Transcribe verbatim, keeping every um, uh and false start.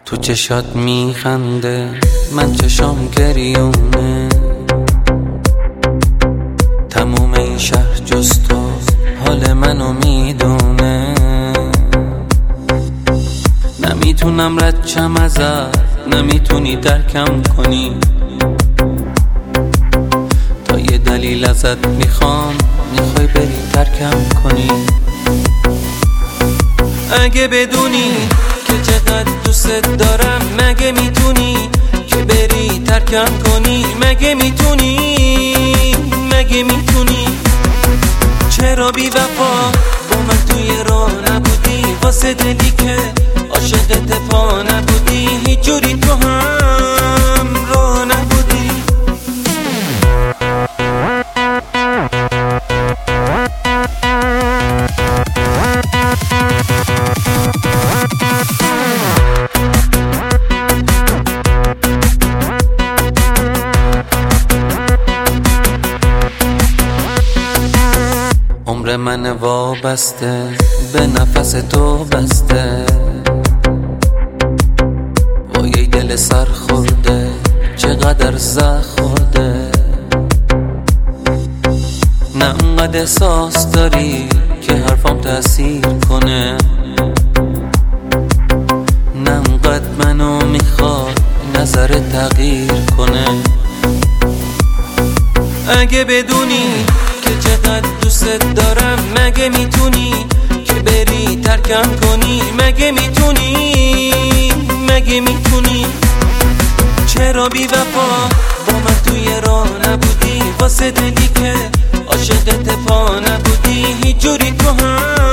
تو چشات میخنده من چشام گریونه، تموم این شهر جز تو حال منو میدونه. نمیتونم رد شم ازت، نمیتونی درکم کنی، تا یه دلیل ازت میخوام میخوای بری ترکم کنی. اگه بدونی که چقدر دوست دارم، مگه میتونی که بری ترکم کنی؟ مگه میتونی مگه میتونی چرا بی وفا با من توی راه نبودی؟ واسه دلی که عاشقت پا نبودی، هیچ جوری تو هم راه نبودی. عمر من وابسته به نفس تو بسته، با یه دل سر خورده چقدر زخ خورده. نه انقدر احساس داری که حرفام تأثیر کنه، نه انقدر منو میخواد نظر تغییر کنه. اگه بدونی که چقدر دوست دارم، مگه میتونی که بری ترکم کنی؟ مگه میتونی مگه میتونی چرا بی وفا با من توی راه نبودی؟ واسه دلی که عاشقت پا نبودی، هیچ جوری تو هم